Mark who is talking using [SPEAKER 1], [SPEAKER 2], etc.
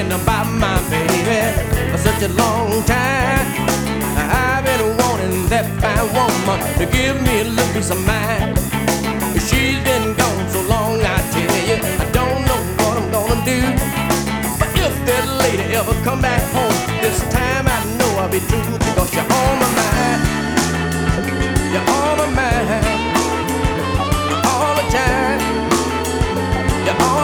[SPEAKER 1] thinking about my baby for such a long time. I've been wanting that fine woman to give me a little piece of mind.